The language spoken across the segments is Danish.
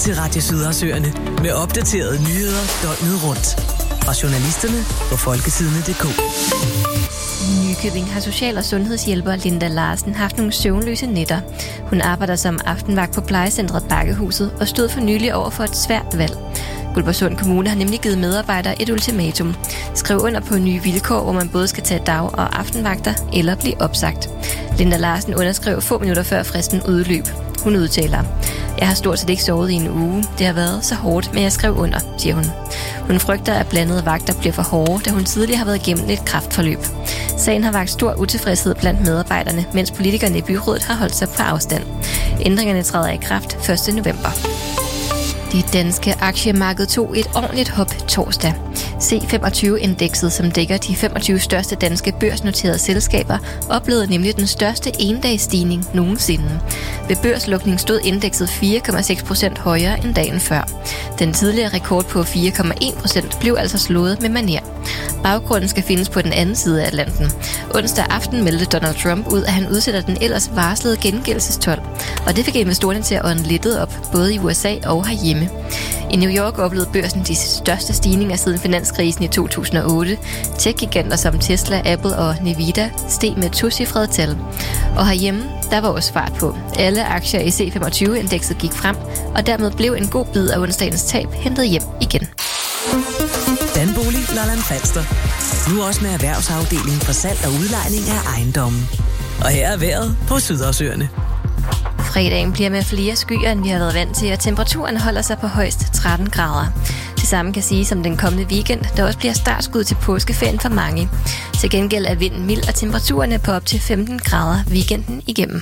til Radio Sydersøerne med opdaterede nyheder døgnet rundt. Og journalisterne på folketidene.dk. I Nykøbing har social- og sundhedshjælper Linda Larsen haft nogle søvnløse nætter. Hun arbejder som aftenvagt på plejecentret Bakkehuset og stod for nylig over for et svært valg. Guldborgsund Kommune har nemlig givet medarbejdere et ultimatum. Skriv under på nye vilkår, hvor man både skal tage dag- og aftenvagter eller blive opsagt. Linda Larsen underskrev få minutter før fristen udløb. Hun udtaler: "Jeg har stort set ikke sovet i en uge. Det har været så hårdt, men jeg skrev under", siger hun. Hun frygter, at blandede vagter bliver for hårde, da hun tidligere har været igennem et kræftforløb. Sagen har vakt stor utilfredshed blandt medarbejderne, mens politikerne i byrådet har holdt sig på afstand. Ændringerne træder i kraft 1. november. De danske aktiemarked tog et ordentligt hop torsdag. C25-indekset, som dækker de 25 største danske børsnoterede selskaber, oplevede nemlig den største endagsstigning nogensinde. Ved børslukning stod indekset 4,6% højere end dagen før. Den tidligere rekord på 4,1% blev altså slået med manér. Baggrunden skal findes på den anden side af Atlanten. Onsdag aften meldte Donald Trump ud, at han udsætter den ellers varslede gengældelsestold. Og det fik investorerne til at ånde lettet op, både i USA og herhjemme. I New York oplevede børsen de største stigninger siden finanskrisen i 2008. Tech-giganter som Tesla, Apple og Nvidia steg med tocifrede tal. Og herhjemme, der var også fart på. Alle aktier i C25-indekset gik frem, og dermed blev en god bid af onsdagens tab hentet hjem igen. Danbolig Lolland Falster. Nu også med erhvervsafdelingen for salg og udlejning af ejendommen. Og her er vejret på Sydersøerne. Fredagen bliver med flere skyer, end vi har været vant til, og temperaturen holder sig på højst 13 grader. Det samme kan siges om den kommende weekend, der også bliver startskud til påskeferien for mange. Til gengæld er vinden mild, og temperaturerne på op til 15 grader weekenden igennem.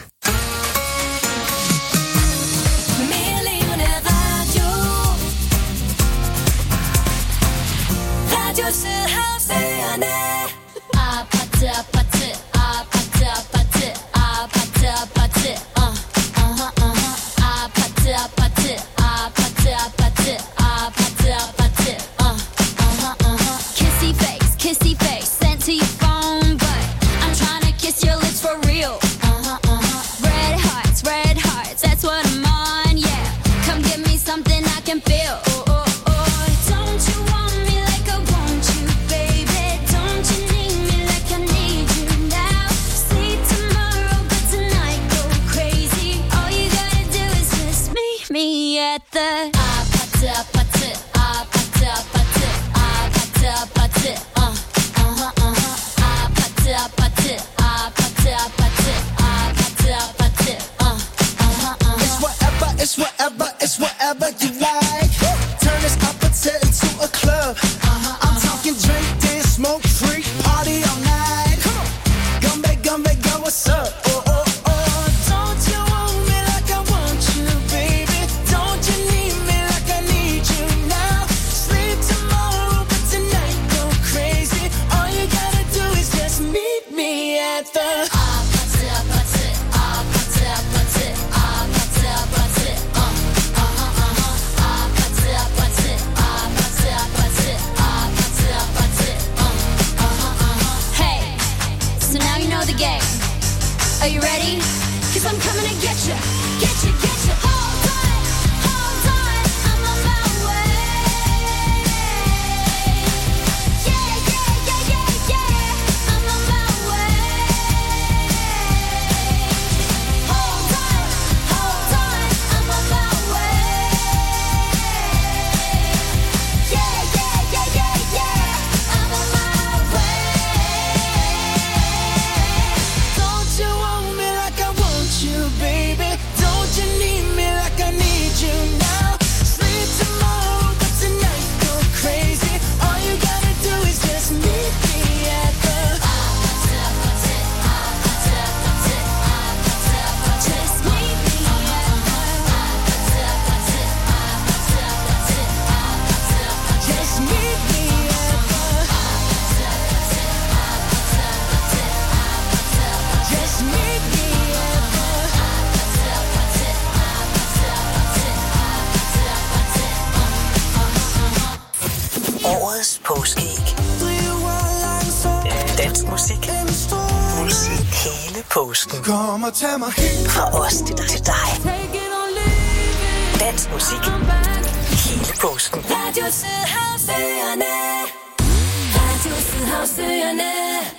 Kom og tag mig helt fra os til dig. Dansk musik. Hele påsken. Radio Sydhavsøerne. Radio Sydhavsøerne.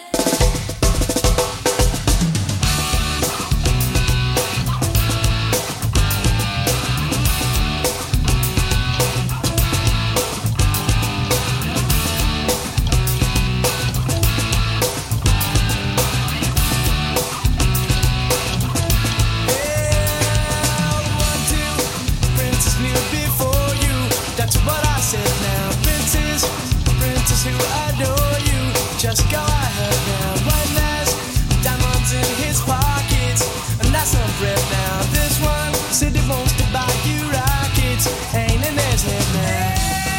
Who adore you, just go ahead now. One last diamonds in his pockets, and that's some bread now. This one said he wants to buy you rockets, ain't in his head now.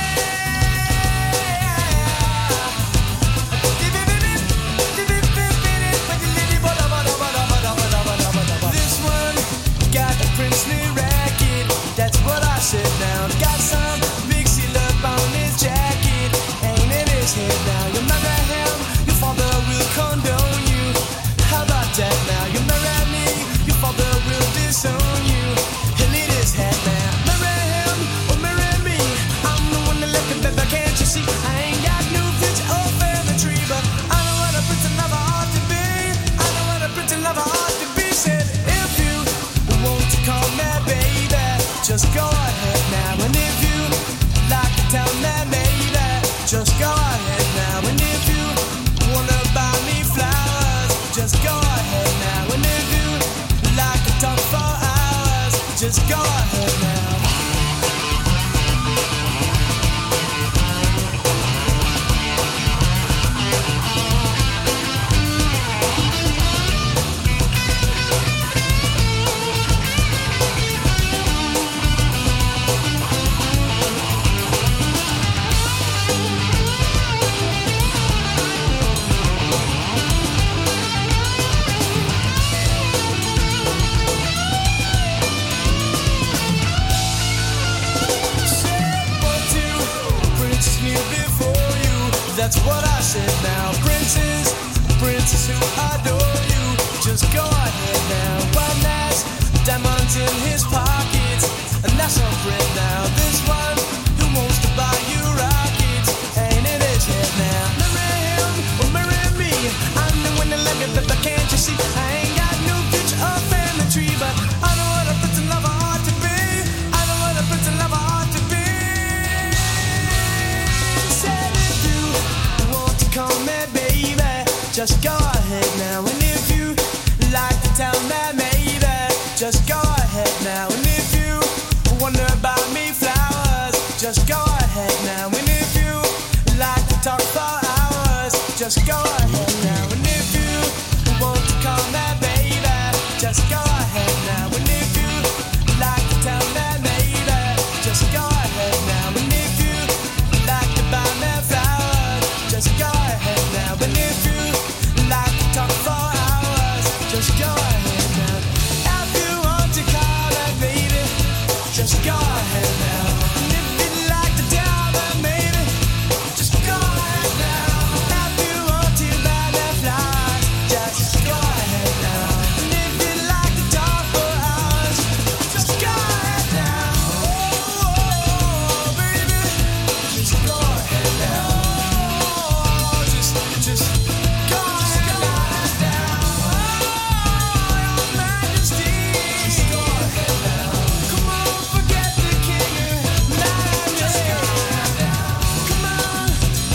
This one got a princely racket, that's what I said now. Got some big seal up on his jacket, head now. You marry him, your father will condone you. How about that now? You marry me, your father will disown you. He'll need his head now. Marry him or marry me, I'm the one that left him, baby, can't you see? I ain't got no pitch or family tree, but I know what a prince and lover ought to be. I know what a prince and lover ought to be. Said if you want to call me baby, just go ahead now. And if you like to tell me maybe, just go ahead now. And if you wanna buy me flowers, just go ahead now. And if you like to talk for hours, just go ahead now. That's what I said now. Princess who adore you, just go ahead now. One last diamonds in his pockets, and that's some bread now. This one who wants to buy you rockets, ain't in his head now. Marry him or marry me, I'm the one that like it, but can't you see? I ain't got no pitch or family tree, but I know what a prince and lover ought to be. I know what a prince and lover ought to be. Said if you want to call me baby, just go ahead now. And if you like to tell me maybe, just go ahead now. And if you wonder about me flowers, just go ahead now. And if you like to talk for hours, just go ahead now. And if you want to call me baby, just go ahead now. And if you like to tell me maybe, just go ahead now. And if you like to buy me flowers, just go ahead now. And if you like to talk for hours, just go ahead now. If you want to call me baby, just go ahead now. And if you like to tell me maybe, just go ahead now. If you want to buy me flowers, just go ahead now. And if you like to talk for hours, just go ahead now. Oh, baby, just go ahead now. Just go ahead now. Oh, your majesty, just go ahead now. Come on, forget the king and just go ahead now. Come on,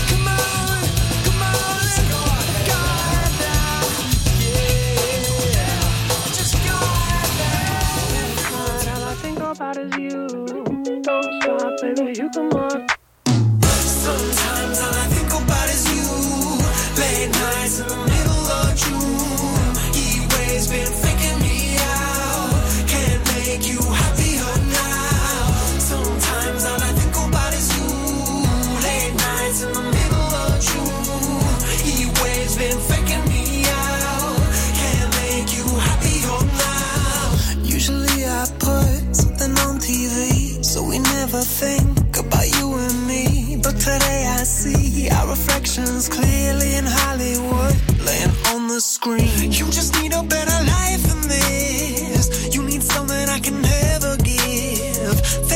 let's go ahead now. Yeah, just go ahead now. All I think about is you. Don't stop, baby, you come on. Sometimes all I think about is you. Late nights in the middle of June. Heat waves been faking me out. Can't make you happier now. Sometimes all I think about is you. Late nights in the middle of June. Heat waves been faking me out. Can't make you happier now. Usually I put something on TV, so we never think about you and me. But today I see our reflections clearly in Hollywood, laying on the screen. You just need a better life than this. You need something I can never give.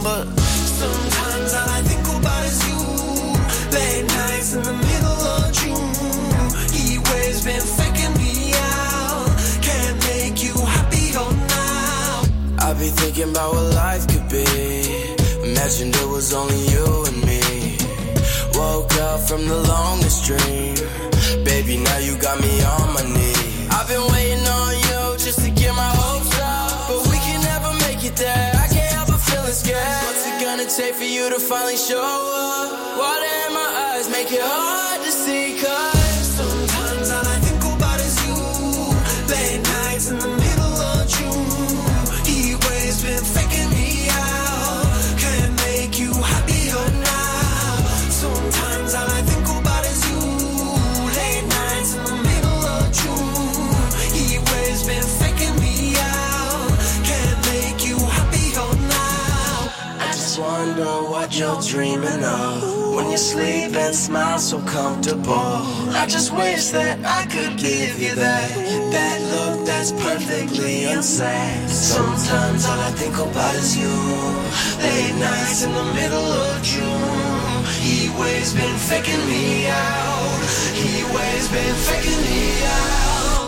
but sometimes all I think about is you. Late nights in the middle of June. He waves been faking me out. Can't make you happier now. I be thinking about what life could be. Imagined it was only you and me. Woke up from the longest dream. Baby, now you got me on my knees. I've been waiting on you just to get my hopes up, but we can never make it there. I can't help but feeling scared. What's it gonna take for you to finally show up? Water in my eyes make it hard to see, cause sometimes all I think about is you. Late nights in the middle of June. He waves been faking me out. Can't make you happier now. Sometimes all I think about is you. Late nights in the middle of June. He waves been faking me out. Can't make you happier now. I just wonder what you're dreaming of when you sleep and smile so comfortable. I just wish that I could give you that look that's perfectly insane. Sometimes all I think about is you. Late nights in the middle of June. He waves been faking me out. He waves been faking me out.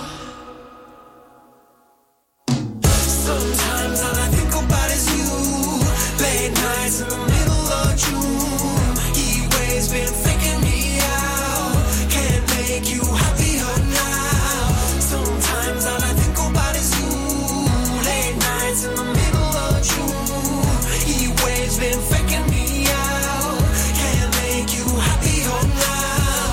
Sometimes all I think about is you. Late nights in the middle of June. He waves been faking me out. Can't make you happier now. Sometimes all I think about is you. Late nights in the middle of June. He waves been faking me out. Can't make you happier now.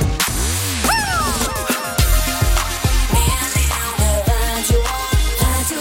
Radio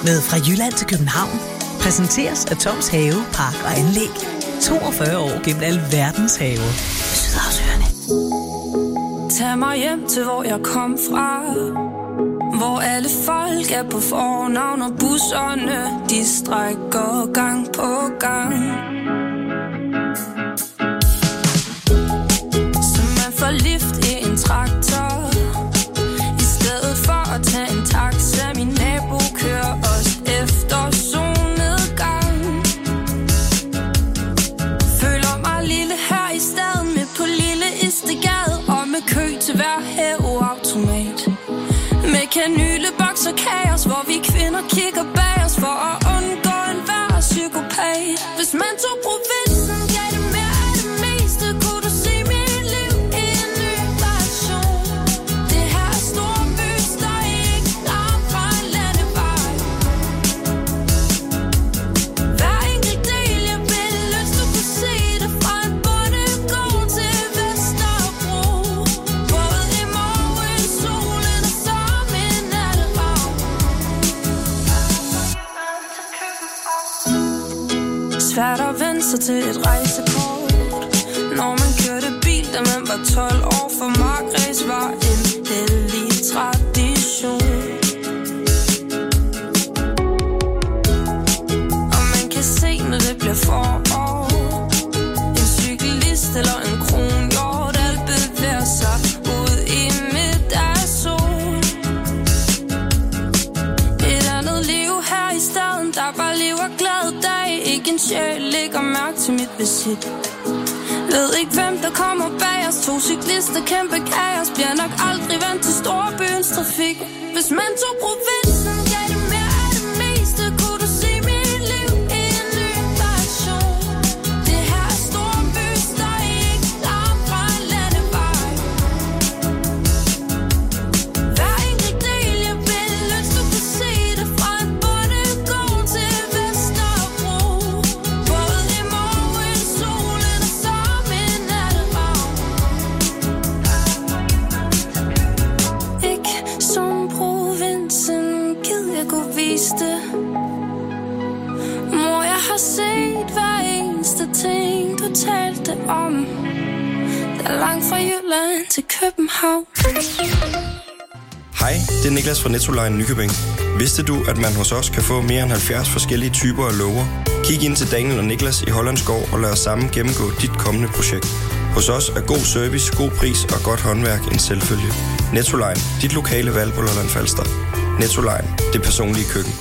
med Fra Jylland til København præsenteres af Toms Have, Park og Anlæg. 42 år gennem alverdens haver. Sydhavsøerne. Tag mig hjem til, hvor jeg kom fra. Hvor alle folk er på fornavn, og busserne, de strækker gang på gang. Så man får lift i en traktor, i stedet for at tage en taxa. Min nabo kører os efter solnedgang. Føler mig lille her i staden, midt på lille Istegade, og med kø til hver hæveautomat. Med kanyleboks og kaos, hvor vi kvinder kigger bag os for at undgå enhver psykopat. Hvis man tog provinsen, gav det mere af det meste, kunne du se mit liv i en ny version. Det her store by står ikke langt fra en landevej. Hver enkelt del jeg ville ønske, du kunne se det fra en bondegård til Vesterbro. Både i morgen, solen og som en natteravn. Svært at vende sig til et rejsekort, når man kørte bil, da man var 12 år. For markræs var en hellig tradition. Og man kan se, når det bliver forår, en cyklist eller en kronhjort, alt bevæger sig ud i midt af sol. Et andet liv her i staden, der bare lever glad dag. Ikke en sjæl lægger mærke til mit visit. Ved ikke hvem der kommer bag os. 2 cyklister, kæmpe kaos. Bliver nok aldrig vendt til storbyens trafik. Hvis man tog provinsen, gav det mere af det meste, kunne du se mit liv i en ny version. Det her store by står ikke langt fra en landevej. Hver enkelt del jeg ville ønske, du kunne se det fra en bondegård til Vesterbro. Både i morgen, solen og som en natteravn. Ikke som provinsen, gid jeg kunne vise det. Mor, jeg har set hver eneste ting, du talte om. Der er langt fra Jylland til København. Hej, det er Niklas fra Nettoline Nykøbing. Vidste du, at man hos os kan få mere end 70 forskellige typer af låger? Kig ind til Daniel og Niklas i Hollandskov og lad os sammen gennemgå dit kommende projekt. Hos os er god service, god pris og godt håndværk en selvfølge. Nettoline, dit lokale valg på Lolland Falster. Nettoline, det personlige køkken.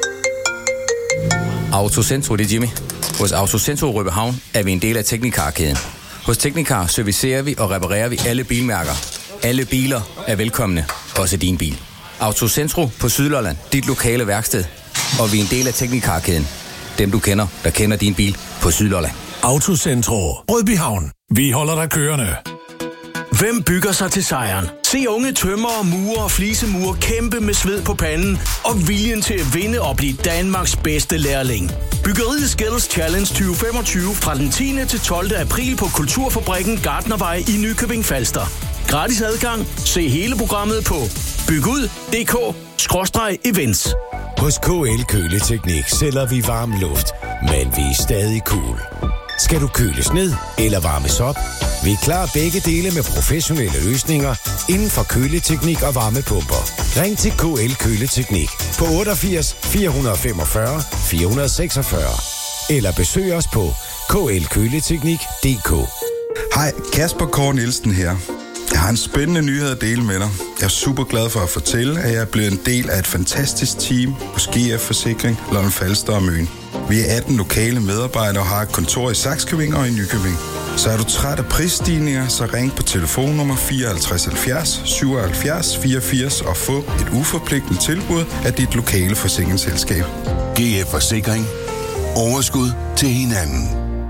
Autocentro, det er Jimmy. Hos Autocentro Rødbyhavn er vi en del af Teknicar-kæden. Hos Teknicar servicerer vi og reparerer vi alle bilmærker. Alle biler er velkomne, også din bil. Autocentro på Sydlolland, dit lokale værksted. Og vi er en del af Teknicar-kæden. Dem du kender, der kender din bil på Sydlolland. Autocentro Rødbyhavn. Vi holder dig kørende. Hvem bygger sig til sejren? Se unge tømrere, murer og flisemurer kæmpe med sved på panden og viljen til at vinde og blive Danmarks bedste lærling. Byggeriet Skills Challenge 2025 fra den 10. til 12. april på Kulturfabrikken Gartnervej i Nykøbing Falster. Gratis adgang. Se hele programmet på bygud.dk/events. Hos KL Køleteknik sælger vi varm luft, men vi er stadig cool. Skal du køles ned eller varmes op? Vi er klar begge dele med professionelle løsninger inden for køleteknik og varmepumper. Ring til KL Køleteknik på 88 445 446 eller besøg os på klkøleteknik.dk. Hej, Kasper Kåre Nielsen her. Jeg har en spændende nyhed at dele med dig. Jeg er super glad for at fortælle, at jeg er blevet en del af et fantastisk team hos GF Forsikring, Lolland Falster og Møn. Vi er 18 lokale medarbejdere og har et kontor i Sakskøbing og i Nykøbing. Så er du træt af prisstigninger, så ring på telefonnummer 54 70 77 84 og få et uforpligtende tilbud af dit lokale forsikringsselskab. GF Forsikring. Overskud til hinanden.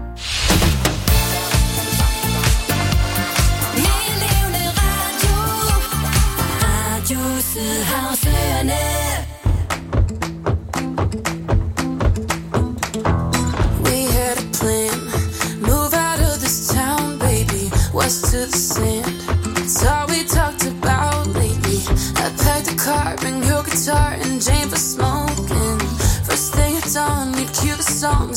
We had a plan, move out of this town, baby, west to the sand. It's all we talked about lately. I packed a car, bring your guitar, and Jane for smoking.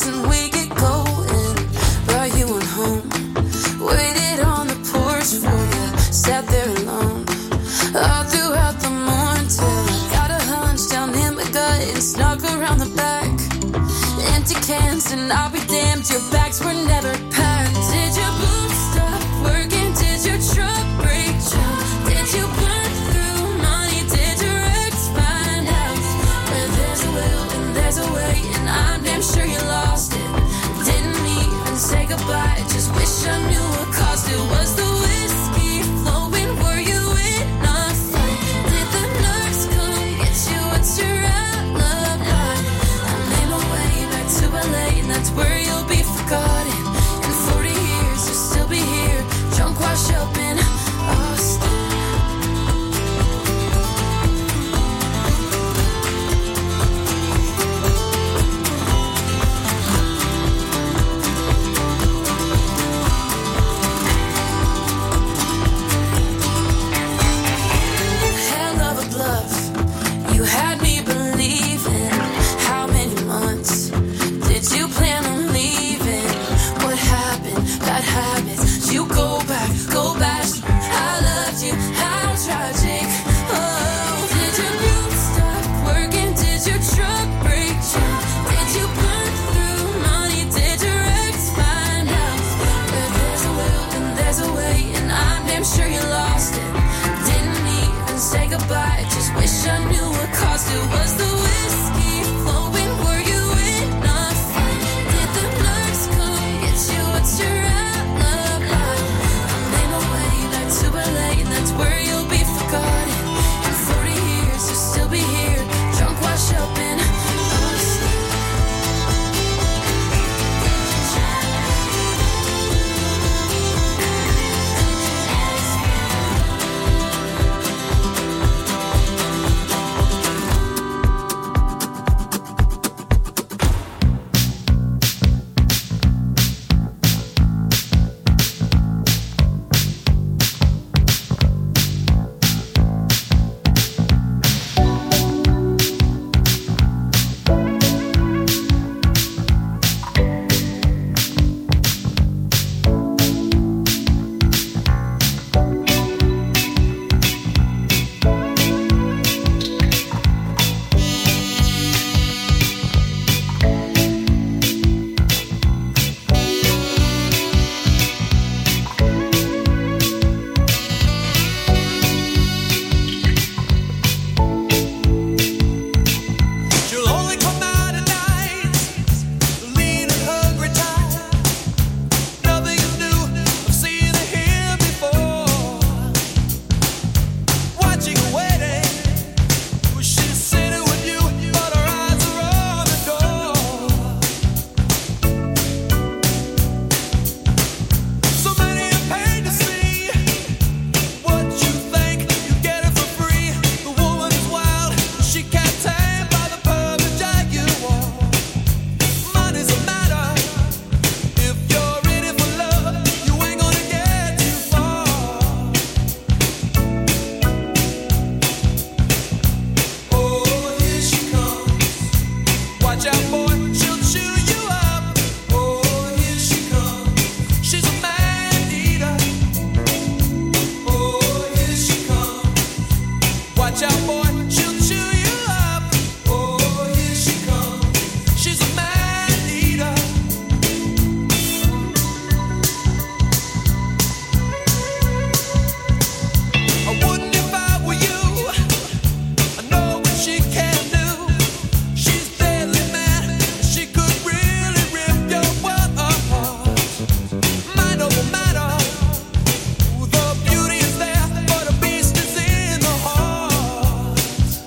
and we get going. Brought you on home, waited on the porch for you, sat there alone all throughout the morning till I got a hunch down in my gut and snuck around the back. Empty cans and I'll be damned, your bags were never packed. Did your boots stop working? Did your truck break down? Did you burn through money? Did your ex find out? Where there's a will and there's a way, and I'm damn sure you lost it. Didn't even say goodbye, just wish I knew what caused it. Was the whiskey flowing? Were you in a fight? Did the nurse come get you? What's your alibi? I made my way back to LA, and that's where you'll be forgotten. In 40 years you'll still be here, drunk, washed up in Austin. Hell of a bluff, you had me believing. How many months did you plan on leaving? What happened? Bad habits. You go back, go back. I loved you, how tragic. Oh, did your boots stop working? Did your truck break down? Did you burn through money? Did your ex find out? Where there's a will and there's a way, and I'm damn sure you lost it. Didn't even say goodbye, just wish I knew what caused it. Was the whiskey flowing? Were you in a fight? Did the nurse come get you? What's your alibi? I made my way back to LA, and that's where you'll be forgotten. In 40 years you'll still be here, drunk, washed up in Austin. You'll only come out at night, lean and hungry, tired. Nothing is new, I've seen it here before. Watching and waiting, wish she's sitting with you, but her eyes are on the door. So many are paid to see what you think you get it for free. The woman is wild, she can't tame by the perfect jaguar. Money's a matter, if you're in it for love, you ain't gonna get too far. Oh, here she comes. Watch out, boy, she'll chew you up. Oh, here she comes. She's a man eater. Oh, here she comes. Watch out, boy, she'll chew you up. Oh, here she comes. She's a man eater. I wouldn't if I were you. I know what she can do. She's deadly mad. She could really rip your world apart. Mind over matter. The beauty is there, but the beast is in the heart.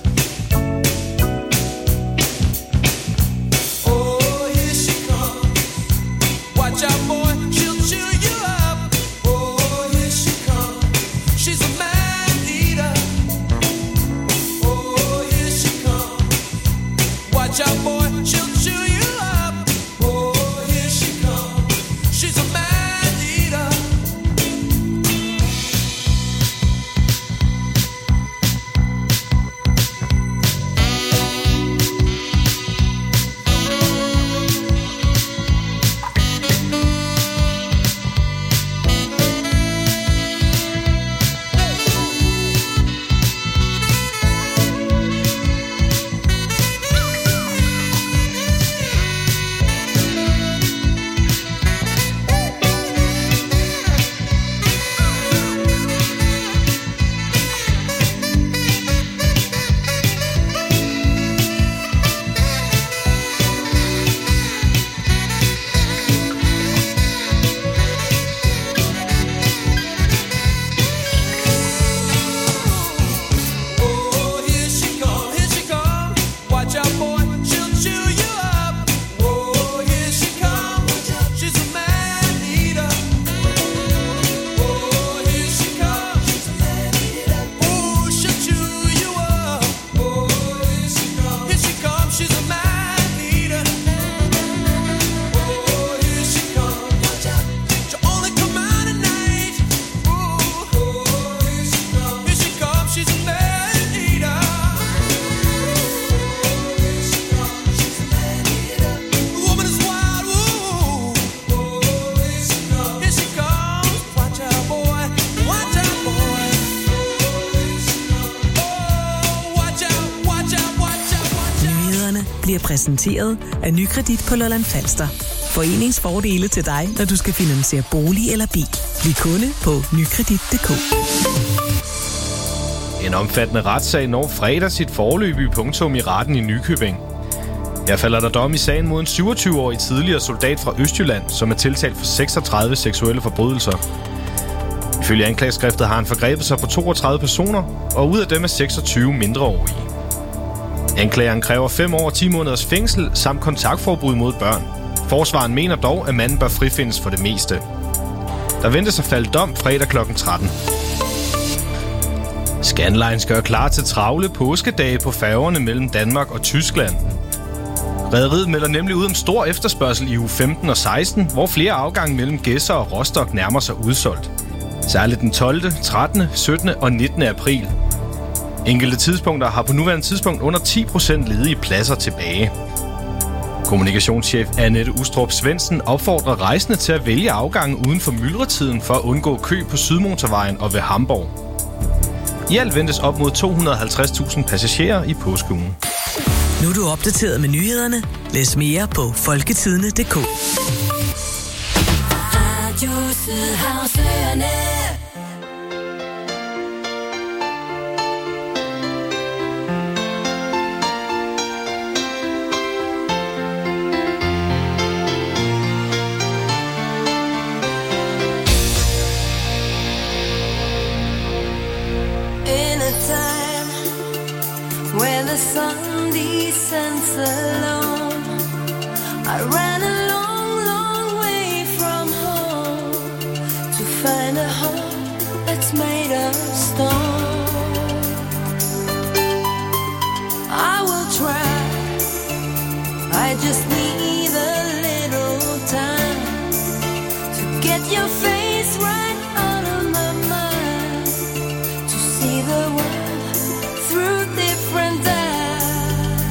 Oh, here she comes. Watch out, boy, she'll chew you up. Oh, here she comes. She's a man eater. Oh, here she comes. Watch out, boy, she'll chew you up. Oh, here she comes. She's a man eater. bliver præsenteret af Nykredit på Lolland Falster. Foreningsfordele til dig, når du skal finansiere bolig eller bil. Bliv kunde på nykredit.dk. En omfattende retssag når fredag sit foreløbige punktum i retten i Nykøbing. Her falder der dom i sagen mod en 27-årig tidligere soldat fra Østjylland, som er tiltalt for 36 seksuelle forbrydelser. Ifølge anklageskriftet har han forgrebet sig på 32 personer, og ud af dem er 26 mindreårige. Anklageren kræver 5 år og 10 måneders fængsel samt kontaktforbud mod børn. Forsvaren mener dog, at manden bør frifindes for det meste. Der ventes at falde dom fredag kl. 13. Scandlines gør klar til travle påskedage på færgerne mellem Danmark og Tyskland. Rederiet melder nemlig ud om stor efterspørgsel i uge 15 og 16, hvor flere afgange mellem Gedser og Rostock nærmer sig udsolgt. Særligt den 12., 13., 17. og 19. april. Enkelte tidspunkter har på nuværende tidspunkt under 10% ledige pladser tilbage. Kommunikationschef Annette Ustrup Svendsen opfordrer rejsende til at vælge afgangen uden for myldretiden for at undgå kø på Sydmotorvejen og ved Hamborg. I alt ventes op mod 250.000 passagerer i påskeugen. Nu er du opdateret med nyhederne. Læs mere på folketidene.dk. Radio Sydhavsøerne. Where the sun descends alone, I ran a long, long way from home to find a home that's made of stone. I will try, I just need a little time to get your face right out of my mind, to see the world through different eyes.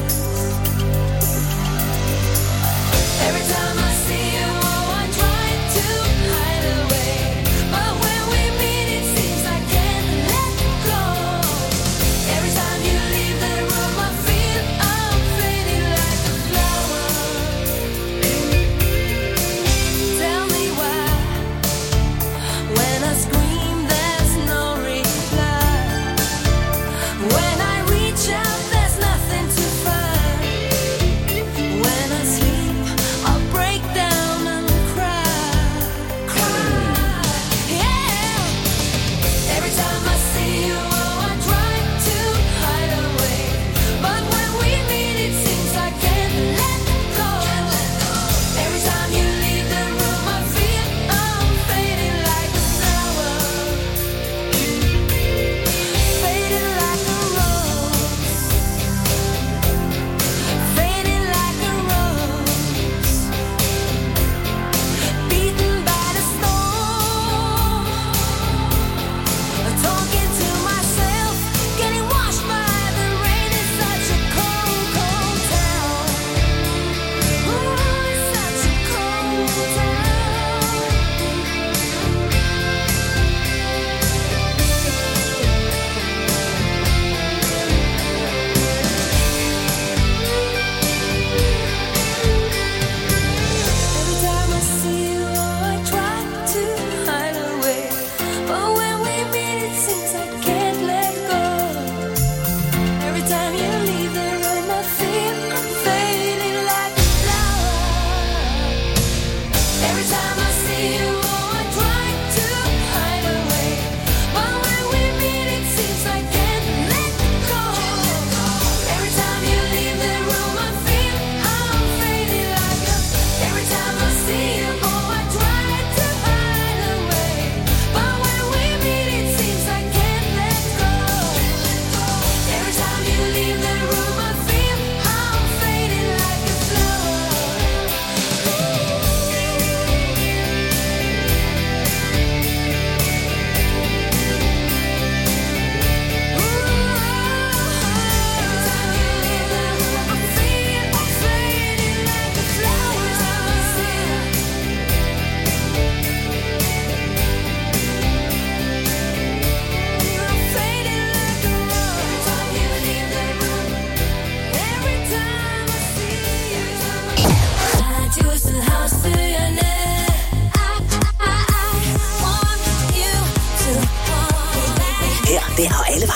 Every time I see you, oh, I try to hide away, but when we meet it seems I can't let go. Every time you leave the room I feel I'm fading like a flower. Tell me why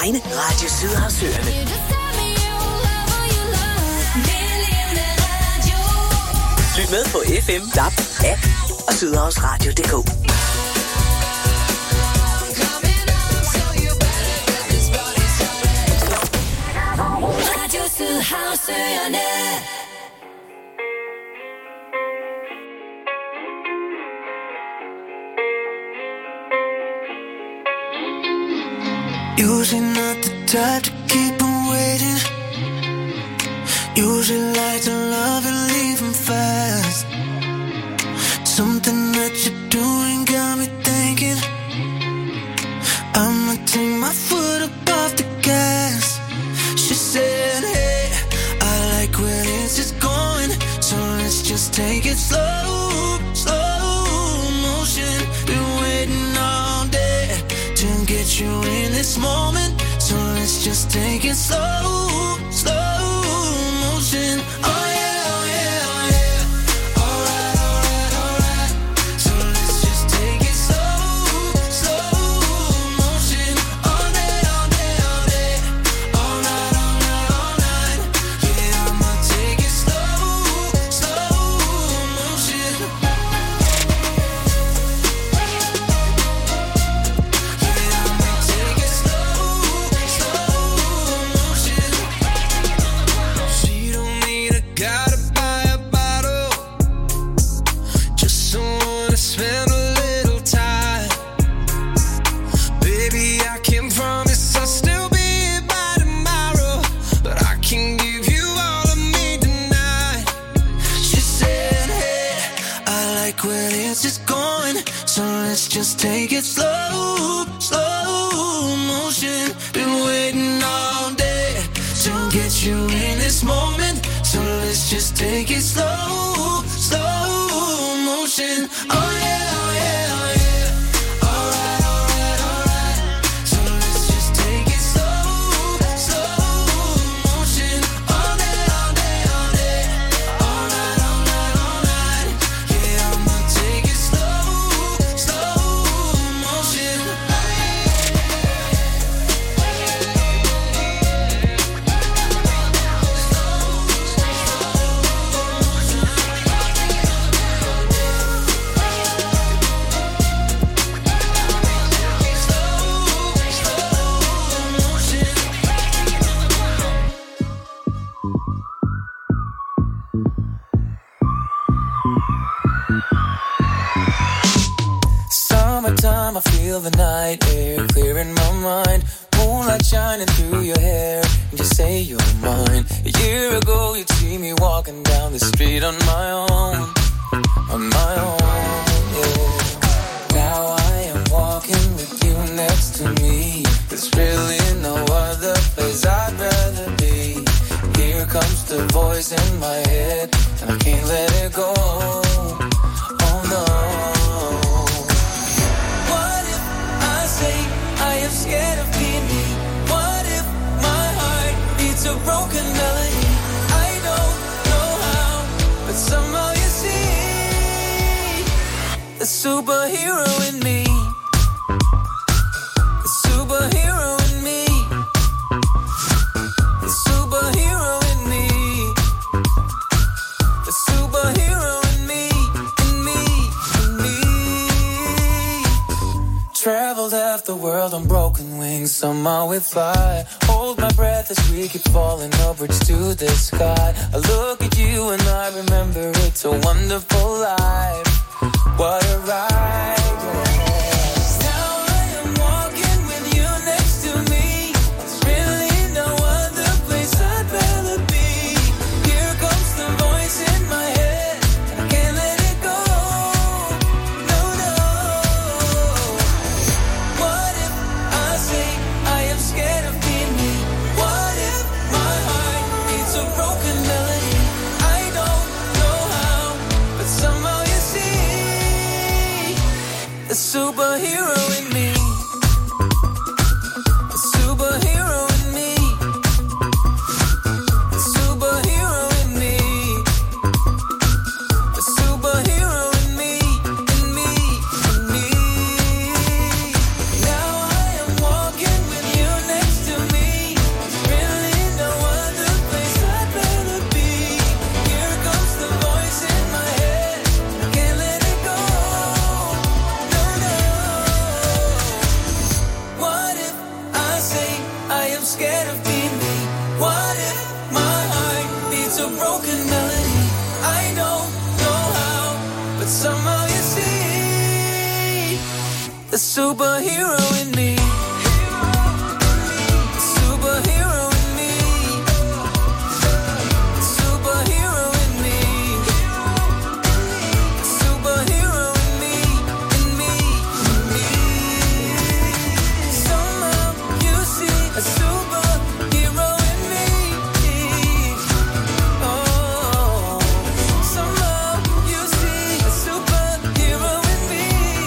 egne Radio Sydhavsøerne. Lyt med på FM, DAB, app og sydhavsradio.dk. Radio Sydhavsøerne. Usually not the type to keep on waiting. Usually like to love and leave them fast. Something that you're doing got me thinking I'ma take my foot up off the gas. She said, hey, I like when it's just going, so let's just take it slow, slow motion. Been waiting all day to get you in this moment, so let's just take it slow, slow motion. Oh yeah, oh yeah, oh yeah. Alright, alright, alright. So let's just take it slow, slow motion. All day, all day, all day. All night, all night, all night. Yeah, I'ma take it slow, slow motion. She don't need a guy to buy a bottle, just someone to spend a little time. Baby, I can promise I'll still be here by tomorrow, but I can give you all of me tonight. She said, hey, I like when it's just going, so let's just take it slow, slow motion. Been waiting all day to get you in this moment, so let's just take it slow, slow motion. Oh yeah, oh yeah, oh yeah. Alright, alright, alright. So let's just take it slow, slow motion. All day, all day, all day. All night, all night, all night. Yeah, I'ma take it slow, slow motion. Summertime, I feel the night air clearing my mind. Moonlight shining through your hair, and you say you're mine. A year ago, you'd see me walking down the street on my own, yeah. Now I am walking with you next to me. There's really no other place I'd rather be. Here comes the voice in my head, and I can't let it go. Oh no. What if I say I am scared of being me? What if my heart beats a broken melody? I don't know how, but somehow you see the superhero in me. The superhero in me. The superhero in me. The superhero in me. In me. In me. Traveled half the world on broken wings, somehow we fly. Hold my breath as we keep falling upwards to the sky. I look at you and I remember it's a wonderful life. What a ride, yeah. Now I am walking with you next to me. There's really no other place I'd rather be. Here comes the voice in my head, and I can't let it go. No, no. What if I say I am scared of being me? What if my heart beats a broken melody? I don't know how, but somehow you see the superhero in me. The superhero in me. The superhero in me. The superhero in me. In me. In me. Now I am walking with you next to the superhero in me. Superhero in me. Superhero in me. Superhero in me. In me. In me. Somehow you see a superhero in me. Oh, somehow you see a superhero in me.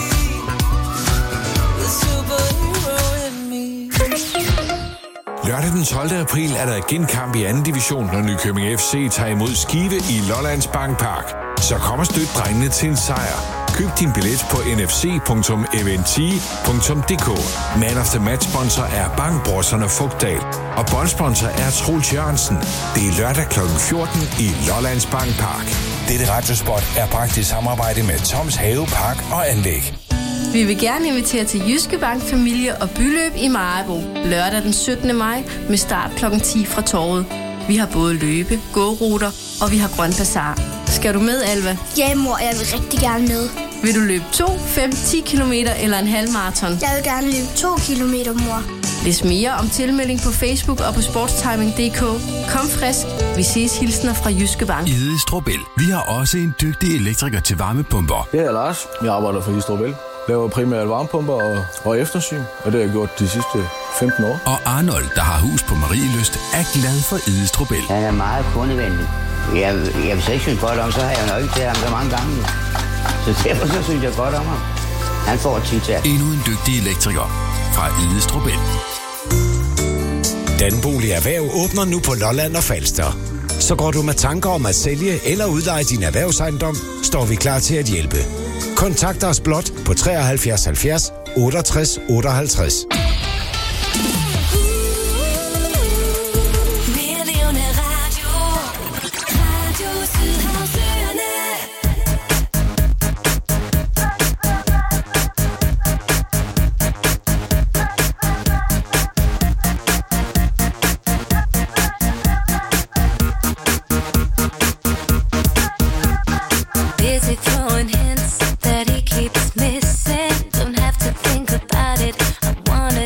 The superhero in me. Lørdag den 12. april er der igen kamp i 2. division, når Nykøbing FC tager imod Skive i Lollands Bankpark. Så kom og støt drengene til en sejr. Køb din billet på nfc.eventi.dk. Man of the Match sponsor er Bankbrosserne Fugtdal, og bondsponsor er Troels Jørgensen. Det er lørdag kl. 14 i Lollands Bankpark. Dette radiospot er bragt i samarbejde med Toms Have Park og Anlæg. Vi vil gerne invitere til Jyske Bank Familie- og Byløb i Maribo lørdag den 17. maj med start kl. 10 fra torvet. Vi har både løbe, gåruter og vi har grøn bazar. Skal du med, Alva? Ja, mor, jeg vil rigtig gerne med. Vil du løbe 2, 5, 10 kilometer eller en halv maraton? Jeg vil gerne løbe 2 kilometer, mor. Læs mere om tilmelding på Facebook og på sportstiming.dk. Kom frisk. Vi ses, hilsner fra Jyske Bank. Idestrup El. Vi har også en dygtig elektriker til varmepumper. Jeg er Lars. Jeg arbejder for Idestrup El. Laver primært varmepumper og eftersyn, og det har jeg gjort de sidste 15 år. Og Arnold, der har hus på Marielyst, er glad for Idestrup El. Han er meget kundevenlig. Jeg vil ikke synes godt om, så har jeg nok ikke til ham så mange gange. Så derfor så synes jeg godt om ham. Han får et tital. Endnu en dygtig elektriker fra Idestrup El. Danbolig Erhverv åbner nu på Lolland og Falster. Så går du med tanker om at sælge eller udleje din erhvervsejendom, står vi klar til at hjælpe. Kontakt os blot på 73 70 68 58. That he keeps missing. Don't have to think about it. I wanna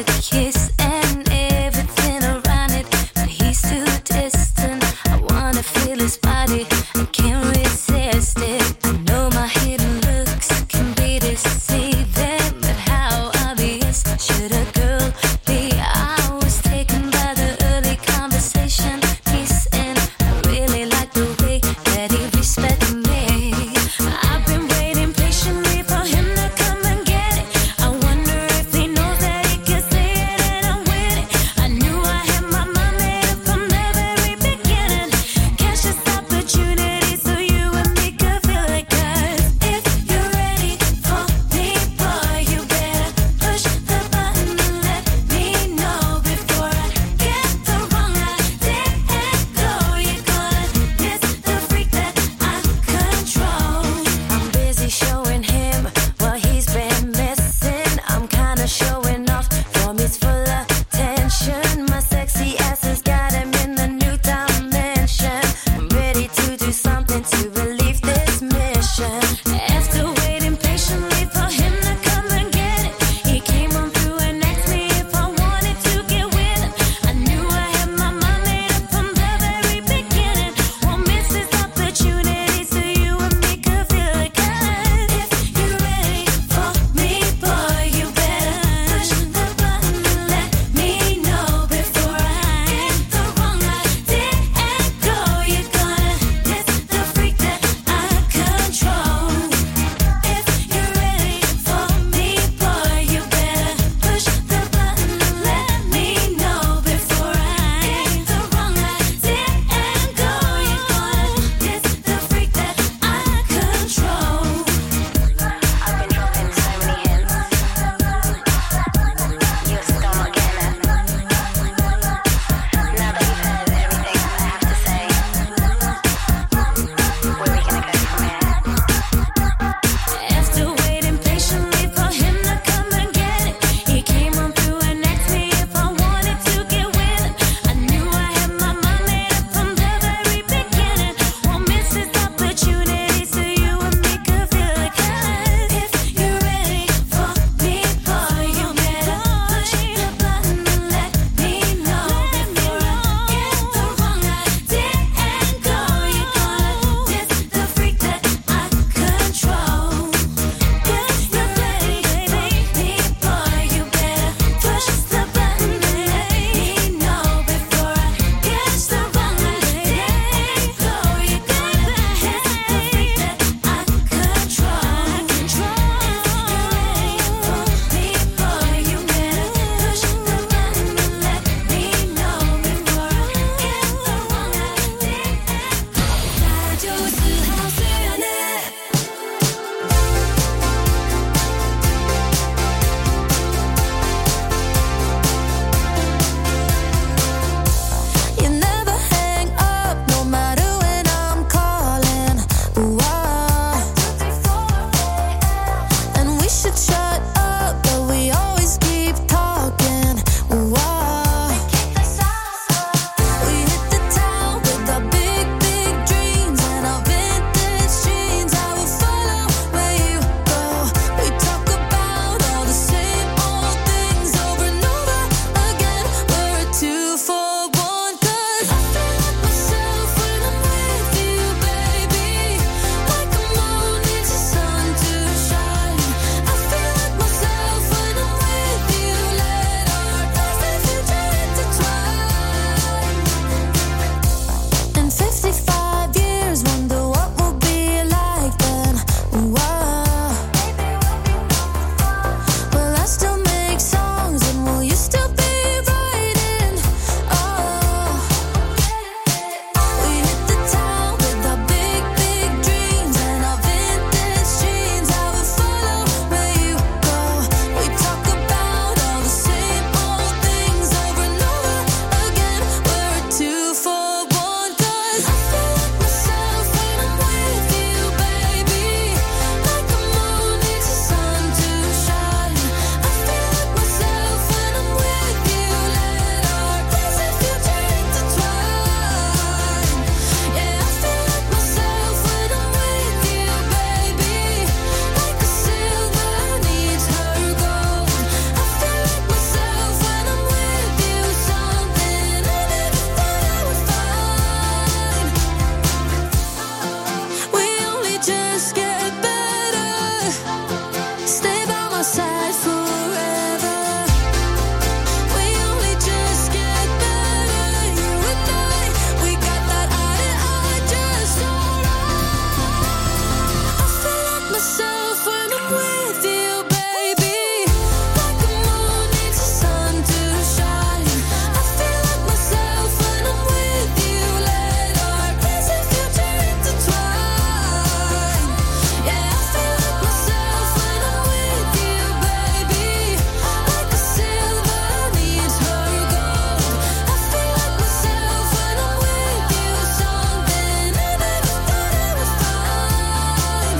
stay by my side forever. We only just get better, you and I. We got that eye to eye, just alright. I feel like myself when I'm with you, baby. Like a moon needs the sun to shine. I feel like myself when I'm with you. Let our present future intertwine. Yeah, I feel like myself when I'm with you, baby. Like a silver needs her gold. I feel like myself when I'm with you. Something I never thought I would find.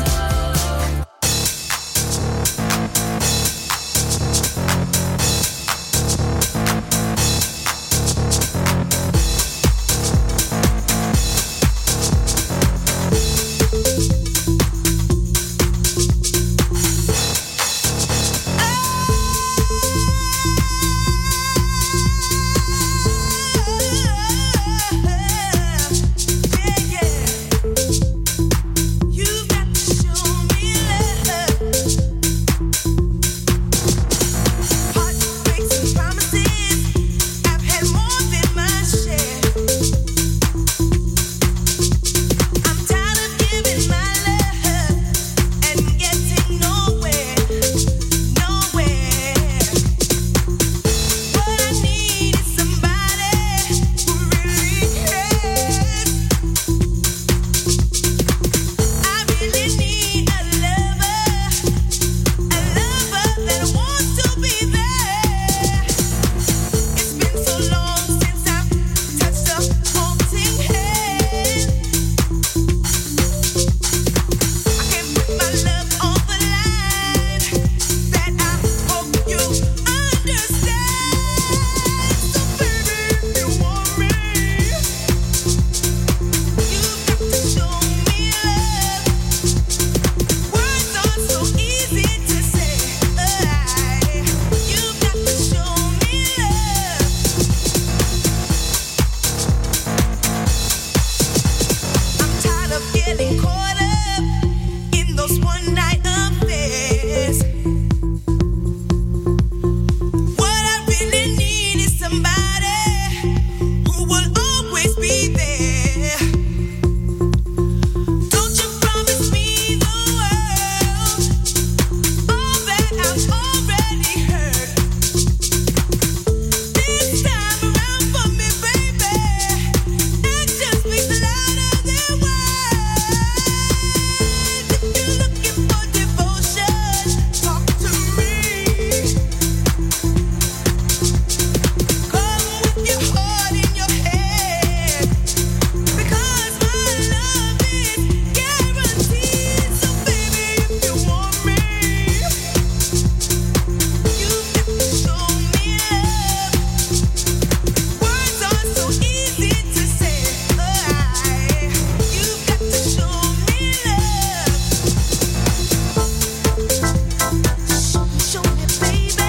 You've got to show me love. Heartbreaks and promises, I've had more than my share. I'm tired of giving my love and getting nowhere, nowhere. What I need is somebody who really cares. I really need a lover that wants to be there. It's been so long since I've touched a haunting hand. I can't put my love on the line. That I hope you understand. So baby, if you want me, you've got to show me love. Words are so easy to say. You've got to show me love. I'm tired of getting caught up in those one-night affairs. What I really need is somebody who will always be there. Don't you promise me the world, all that I've already heard. This time around for me, baby, action speaks louder than words. If you're looking for devotion, talk to me. Come with your heart in your hand, because my love is guaranteed. So baby, if you want me, you've got to show me love. Words are so easy to say. You've got to show me love. Show me, baby.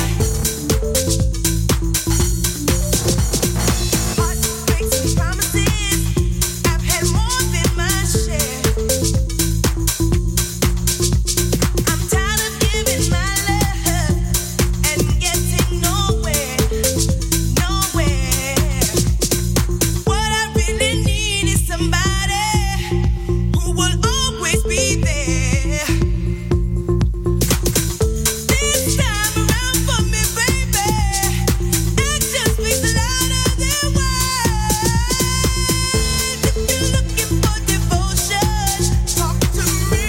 Heartbreaks and promises, I've had more than my share. I'm tired of giving my love and getting nowhere, nowhere. What I really need is somebody who will always be there. This time around for me, baby, action speaks louder than words. If you're looking for devotion, talk to me.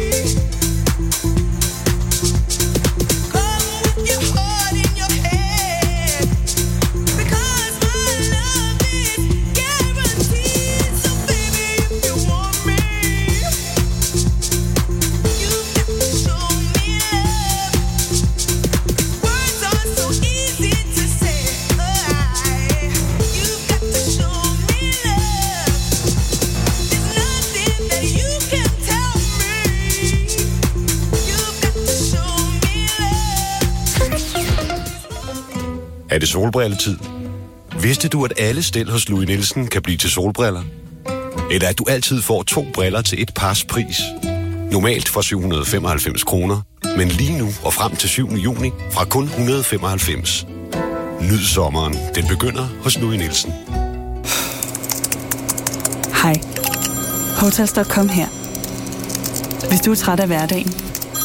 Come with your heart in your hand, because my love is guaranteed. So baby, if you want me, you've got to show me love. Words are so easy to say. You've got to show me love. There's nothing that you can tell me. You've got to show me love. Er det solbrilletid? Vidste du, at alle stel hos Louis Nielsen kan blive til solbriller? Eller at du altid får 2 briller til et pars pris? Normalt fra 795 kroner, men lige nu og frem til 7. juni fra kun 195. Nyd sommeren. Den begynder hos Louis Nielsen. Hej. Hotels.com her. Hvis du er træt af hverdagen,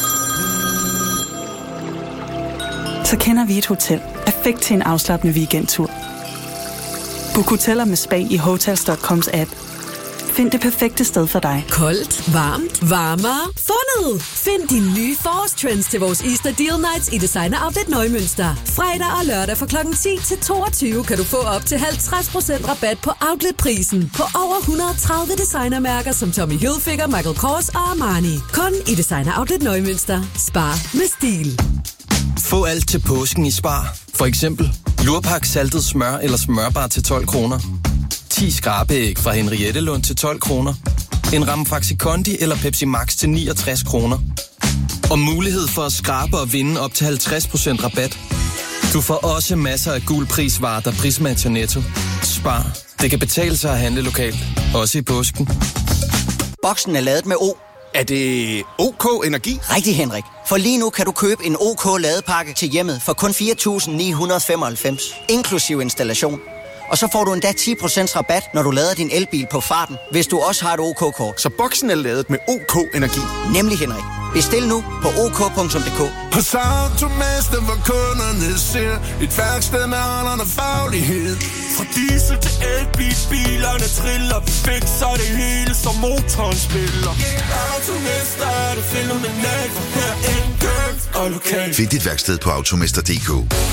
så kender vi et hotel perfekt til en afslappende weekendtur. Book hoteller med spa i Hotels.coms app. Find det perfekte sted for dig. Koldt, varmt, varmere. Fundet! Find din nye forårstrends til vores Easter Deal Nights i Designer Outlet Nøgmønster. Fredag og lørdag fra kl. 10 til 22 kan du få op til 50% rabat på outletprisen på over 130 designermærker som Tommy Hilfiger, Michael Kors og Armani. Kun i Designer Outlet Nøgmønster. Spar med stil. Få alt til påsken i Spar. For eksempel lurpak saltet smør eller smørbar til 12 kroner. 10 skrabeæg fra Henriette Lund til 12 kroner. En ramme Faxi Kondi eller Pepsi Max til 69 kroner. Og mulighed for at skrabe og vinde op til 50% rabat. Du får også masser af gul prisvarer, der prismatcher Netto. Spar. Det kan betale sig at handle lokalt. Også i påsken. Boksen er ladet med O. Er det OK Energi? Rigtig, Henrik. For lige nu kan du købe en OK ladepakke til hjemmet for kun 4.995. Inklusiv installation. Og så får du endda 10% rabat, når du lader din elbil på farten, hvis du også har et OK-kort. Så boksen er ladet med OK Energi? Nemlig, Henrik. Bestil nu på OK.dk. Hos Automester, hvor kunderne ser et værksted med holderne faglighed. Fra diesel til elbil, bilerne triller. Vi fikser det hele, som motoren spiller. Automester er det fænomenalt, for her er enkelt og lokalt. Find dit værksted på automester.dk.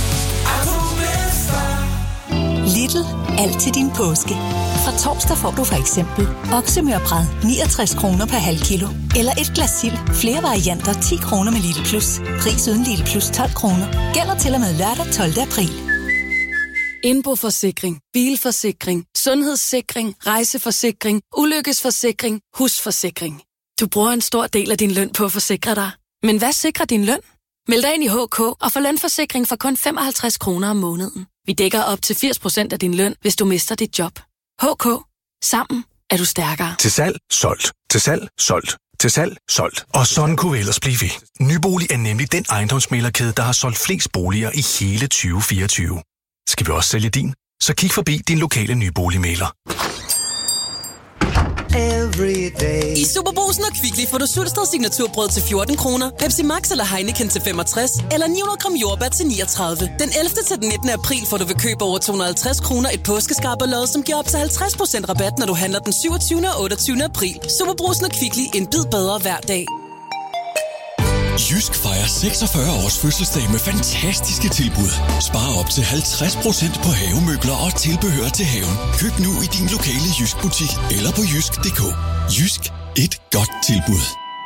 Lidl. Alt til din påske. Fra torsdag får du for eksempel oksemørbrad 69 kroner per halv kilo. Eller et glas sild. Flere varianter 10 kroner med Lidl Plus. Pris uden Lidl Plus 12 kroner. Gælder til og med lørdag 12. april. Indboforsikring, bilforsikring, sundhedssikring, rejseforsikring, ulykkesforsikring, husforsikring. Du bruger en stor del af din løn på at forsikre dig. Men hvad sikrer din løn? Meld dig ind i HK og få lønforsikring for kun 55 kroner om måneden. Vi dækker op til 80% af din løn, hvis du mister dit job. HK. Sammen er du stærkere. Til salg, solgt. Til salg, solgt. Til salg, solgt. Og sådan kunne vi ellers blive ved. Nybolig er nemlig den ejendomsmæglerkæde, der har solgt flest boliger i hele 2024. Skal vi også sælge din? Så kig forbi din lokale nyboligmægler. I Superbrugsen og Kvickly får du Sulsted signaturbrød til 14 kroner, Pepsi Max eller Heineken til 65, eller 900 gram jordbær til 39. Den 11. til den 19. april får du ved køb over 250 kroner et påskeskarperlod, som giver op til 50% rabat, når du handler den 27. og 28. april. Superbrugsen og Kvickly, en bid bedre hver dag. Jysk fejrer 46 års fødselsdag med fantastiske tilbud. Spar op til 50% på havemøbler og tilbehør til haven. Køb nu i din lokale Jysk butik eller på jysk.dk. Jysk. Et godt tilbud.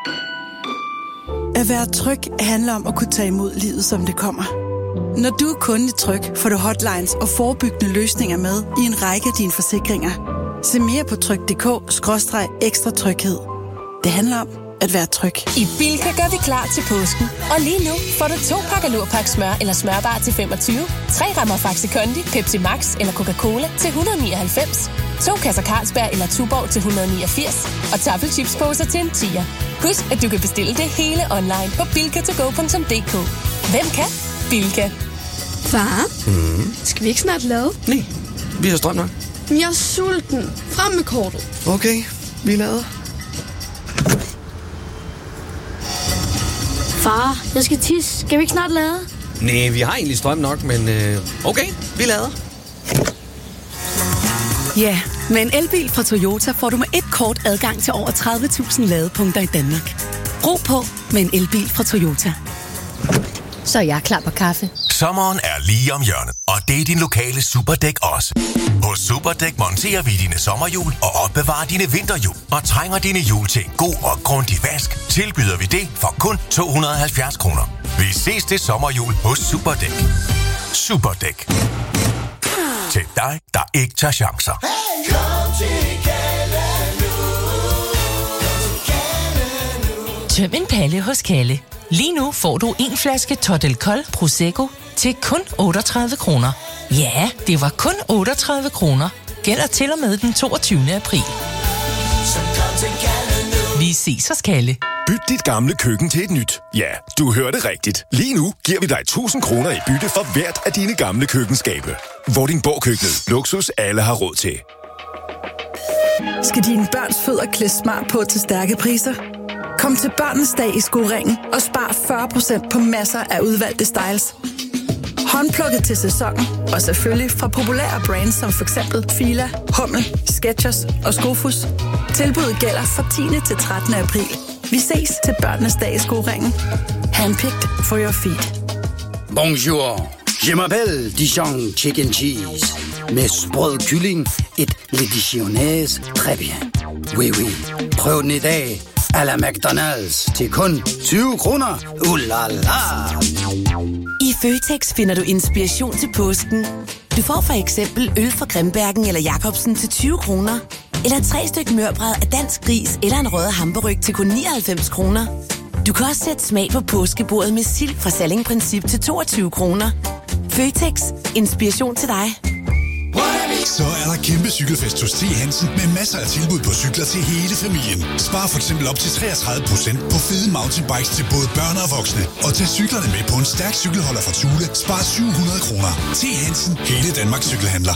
At være tryg handler om at kunne tage imod livet, som det kommer. Når du er kunde i Tryg, får du hotlines og forebyggende løsninger med i en række af dine forsikringer. Se mere på tryg.dk/ekstra tryghed. Det handler om at være tryg. I Bilka gør vi klar til påsken. Og lige nu får du 2 pakker Lurpak smør eller smørbar til 25, 3 rammer Faxi Kondi, Pepsi Max eller Coca-Cola til 199, 2 kasser Carlsberg eller Tuborg til 189 og taffelchipsposer til en 10'er. Husk, at du kan bestille det hele online på bilkatogo.dk. Hvem kan? Bilka. Far, skal vi ikke snart lade? Nej, vi har strøm nok. Jeg er sulten. Frem med kortet. Okay, vi lader. Far, jeg skal tisse. Skal vi ikke snart lade? Nej, vi har egentlig strøm nok, men okay, vi lader. Ja, med en elbil fra Toyota får du med et kort adgang til over 30.000 ladepunkter i Danmark. Brug på med en elbil fra Toyota. Så er jeg klar på kaffe. Sommeren er lige om hjørnet, og det er din lokale Superdæk også. Hos Superdæk monterer vi dine sommerhjul og opbevarer dine vinterhjul. Og trænger dine hjul til en god og grundig vask, tilbyder vi det for kun 270 kroner. Vi ses til sommerhjul hos Superdæk. Superdæk. Til dig, der ikke tager chancer. Tøm en palle hos Kalle. Lige nu får du en flaske Totel Kold Prosecco til kun 38 kroner. Ja, det var kun 38 kroner. Gælder til og med den 22. april. Vi ses hos Kalle. Byt dit gamle køkken til et nyt. Ja, du hørte rigtigt. Lige nu giver vi dig 1000 kroner i bytte for hvert af dine gamle køkkenskabe. Vordingborg-køkkenet. Luksus alle har råd til. Skal dine børns fødder klædes smart på til stærke priser? Kom til Børnenes Dag i Skoringen og spar 40% på masser af udvalgte styles. Håndplukket til sæsonen, og selvfølgelig fra populære brands som f.eks. Fila, Hummel, Skechers og Skofus. Tilbuddet gælder fra 10. til 13. april. Vi ses til Børnenes Dag i Skoringen. Handpicked for your feet. Bonjour. Je m'appelle Dijon Chicken Cheese. Med sprød kylling, et le dijonnaise très bien. Oui, oui. Prøv den i dag. A la McDonald's til kun 20 kroner. La la. I Føtex finder du inspiration til påsken. Du får for eksempel øl fra Grimbergen eller Jacobsen til 20 kroner. Eller 3 styk mørbrad af dansk gris eller en rød hamburg til kun 99 kroner. Du kan også sætte smag på påskebordet med sild fra Salling Princip til 22 kroner. Føtex. Inspiration til dig. Så er der kæmpe cykelfest hos T. Hansen med masser af tilbud på cykler til hele familien. Spar for eksempel op til 33% på fede mountainbikes til både børn og voksne. Og tag cyklerne med på en stærk cykelholder fra Thule. Spar 700 kroner. T. Hansen. Hele Danmarks cykelhandler.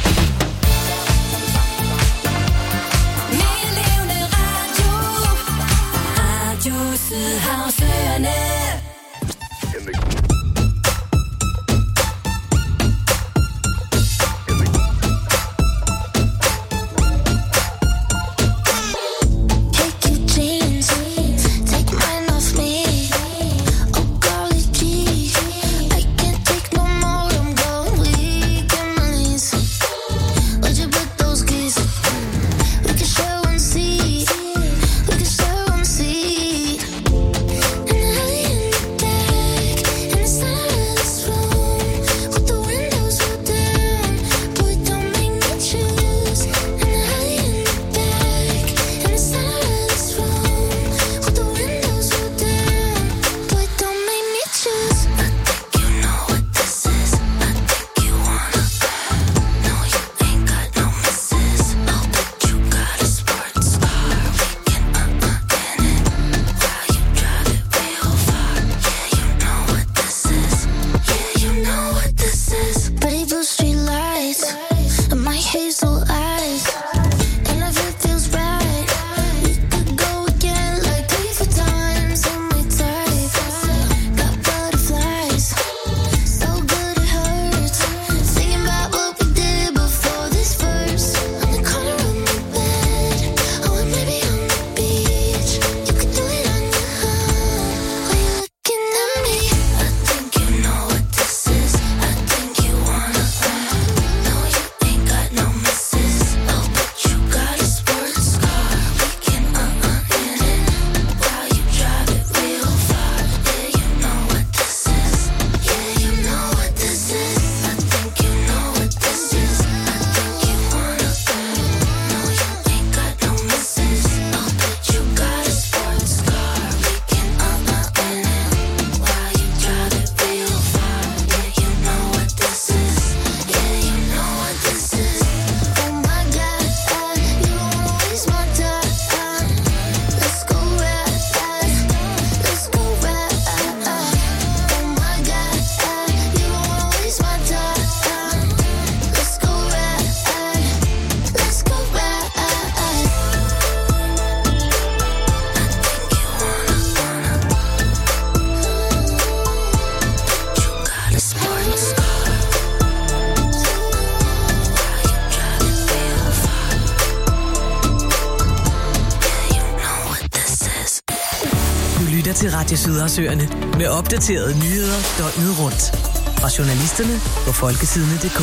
Til Radio Sydersøerne med opdaterede nyheder døgnet rundt. Fra journalisterne på folkesidene.dk.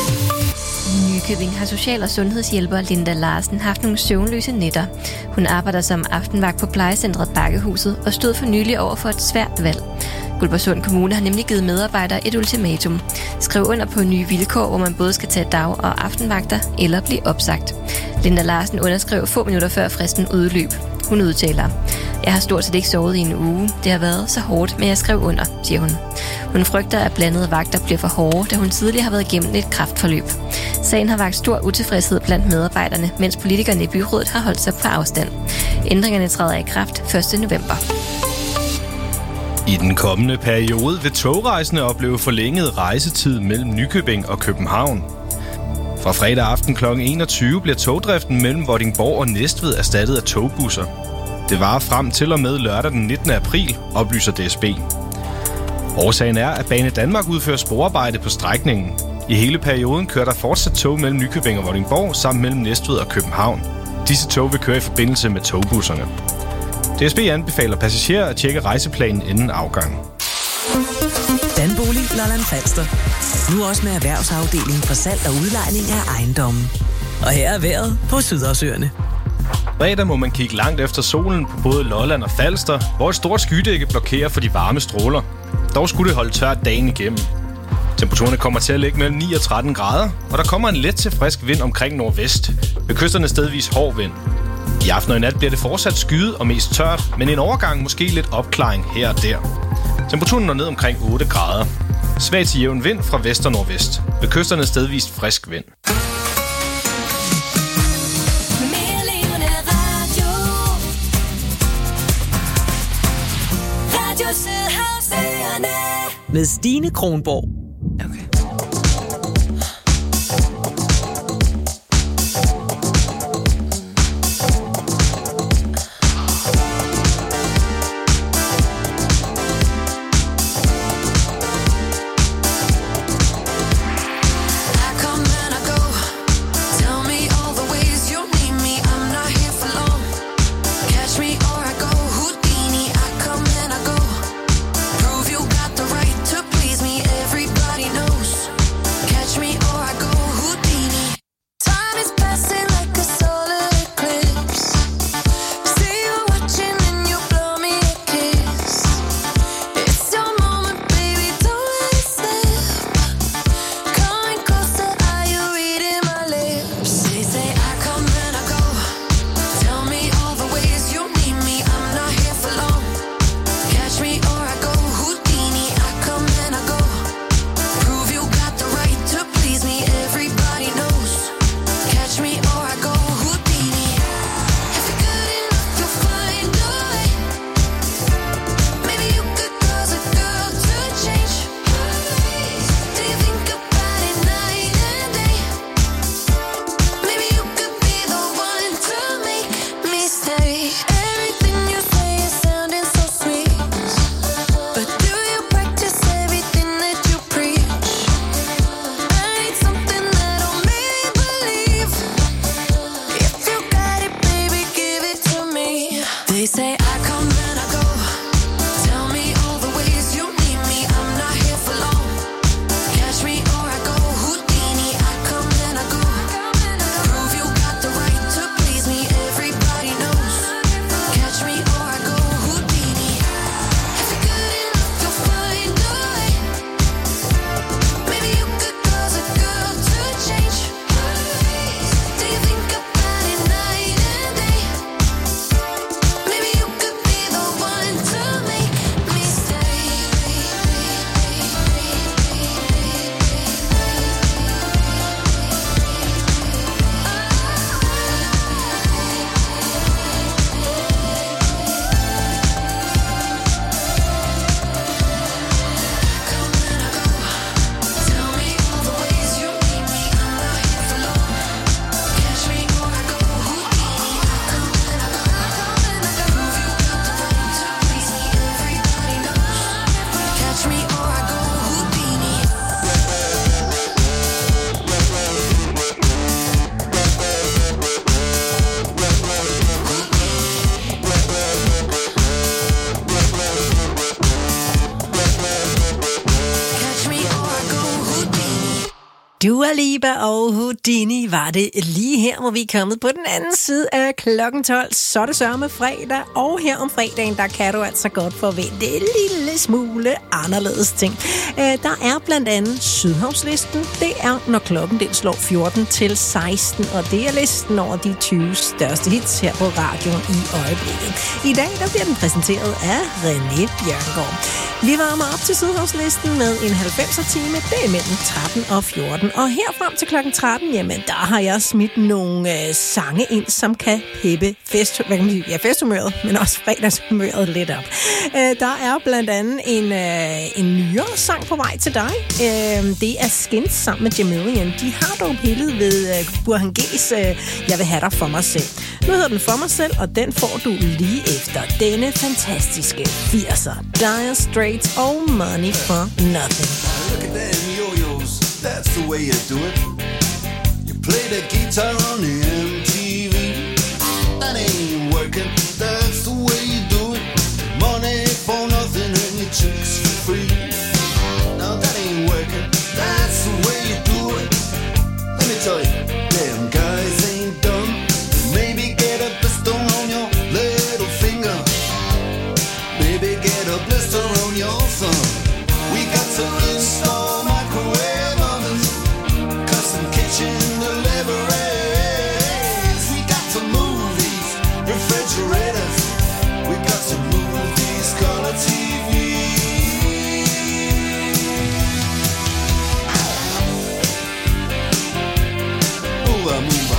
I Nykøbing har social- og sundhedshjælper Linda Larsen haft nogle søvnløse nætter. Hun arbejder som aftenvagt på plejecentret Bakkehuset og stod for nylig over for et svært valg. Guldborgsund Kommune har nemlig givet medarbejdere et ultimatum. Skriv under på nye vilkår, hvor man både skal tage dag- og aftenvagter eller blive opsagt. Linda Larsen underskrev få minutter før fristen udløb. Hun udtaler: "Jeg har stort set ikke sovet i en uge. Det har været så hårdt, men jeg skrev under", siger hun. Hun frygter, at blandede vagter bliver for hårde, da hun tidligere har været igennem et kræftforløb. Sagen har vakt stor utilfredshed blandt medarbejderne, mens politikerne i byrådet har holdt sig på afstand. Ændringerne træder i kraft 1. november. I den kommende periode vil togrejsende opleve forlænget rejsetid mellem Nykøbing og København. Fra fredag aften kl. 21 bliver togdriften mellem Vordingborg og Næstved erstattet af togbusser. Det varer frem til og med lørdag den 19. april, oplyser DSB. Årsagen er, at Bane Danmark udfører sporarbejde på strækningen. I hele perioden kører der fortsat tog mellem Nykøbing og Vordingborg samt mellem Næstved og København. Disse tog vil køre i forbindelse med togbusserne. DSB anbefaler passagerer at tjekke rejseplanen inden afgang. Danbolig Lolland Falster. Nu også med erhvervsafdeling for salg og udlejning af ejendommen. Og her er vejret på Sydhavsøerne. Fredag må man kigge langt efter solen på både Lolland og Falster, hvor et stort skydække blokerer for de varme stråler. Dog skulle det holde tørt dagen igennem. Temperaturerne kommer til at ligge mellem 9 og 13 grader, og der kommer en let til frisk vind omkring nordvest. Ved kysterne stedvis hård vind. I aften og i nat bliver det fortsat skyet og mest tørt, men en overgang måske lidt opklaring her og der. Temperaturen når ned omkring 8 grader. Svag til jævn vind fra vest og nordvest. Ved kysterne stedvist frisk vind. Med Stine Kronborg. Dua Lipa og Houdini var det lige her, hvor vi er kommet på den anden side af klokken 12. Så er det sørme fredag, og her om fredagen, der kan du altså godt forvente en lille smule anderledes ting. Der er blandt andet Sydhavslisten. Det er, når klokken den slår 14 til 16, og det er listen over de 20 største hits her på radioen i øjeblikket. I dag, der bliver den præsenteret af René Bjørngaard. Vi varmer op til Sydhavslisten med en 90'er time. Det er mellem 13 og 14. Og her frem til klokken 13, jamen, der har jeg smidt nogle sange ind, som kan hæppe festhumøret, men også fredagshumøret lidt op. Der er blandt andet en nyere sang på vej til dig. Det er Skins sammen med Jamilian. De har dog pillet ved Burhan G's Jeg vil have dig for mig selv. Nu hedder den For mig selv, og den får du lige efter denne fantastiske 80'er. Dire Straits og Money for Nothing. Look at them yo-yos, that's the way you do it. You play the guitar on the MTV. That ain't working, that's the way you do it. Money for nothing and your chicks for free. No, that ain't working, that's the way you do it. Let me tell you, them guys ain't dumb. Maybe get a blister on your little finger. Maybe get a blister on your thumb. We got to install microwave ovens, custom kitchen deliveries. We got to move these refrigerators. We got to move these color TVs. Move on, move on.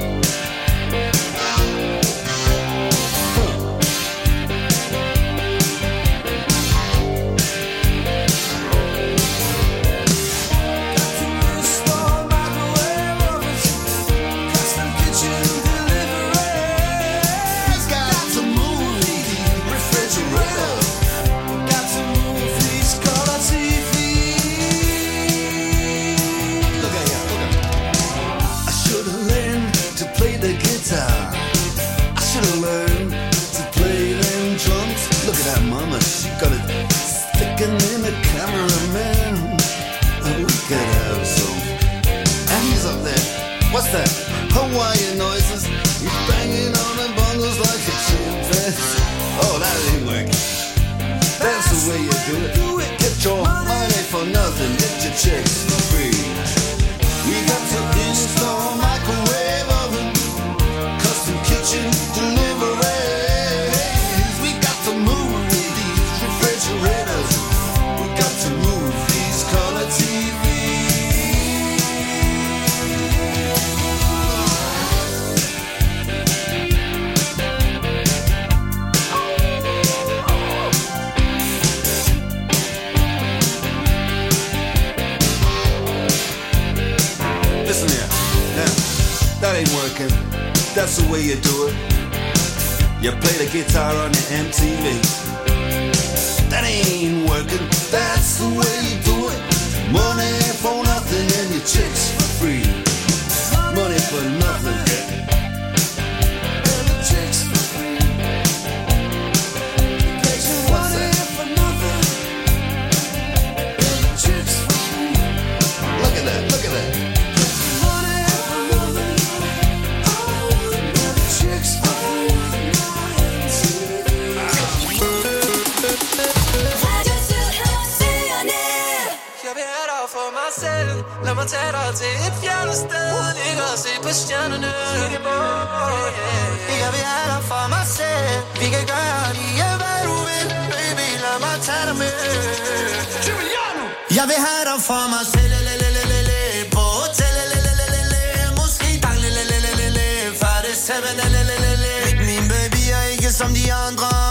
What's that? Hawaiian noises. He's banging on the bongos like a chimpanzee. Oh, that ain't working. That's the way you do it. Get your money for nothing. Get your chicks for free. We got to install microwave oven, custom kitchen deliveries. We got to move these refrigerators. We got to move these color TVs. That ain't working, that's the way you do it. You play the guitar on the MTV. That ain't working, that's the way you do it. Money for nothing and your chicks for free. Money for nothing and your chicks for free. What's that? For nothing and your chicks for free. Look at that, look at that. Lad mig tage dig til et fjernet sted. Ligge og se på stjernerne. Jeg vil have dig for mig selv. Vi kan gøre lige hvad du vil. Baby, lad mig tage dig med. Jeg vil have dig for mig selv. På hotel. Måske dang. Før det 7. Min baby er ikke som de andre.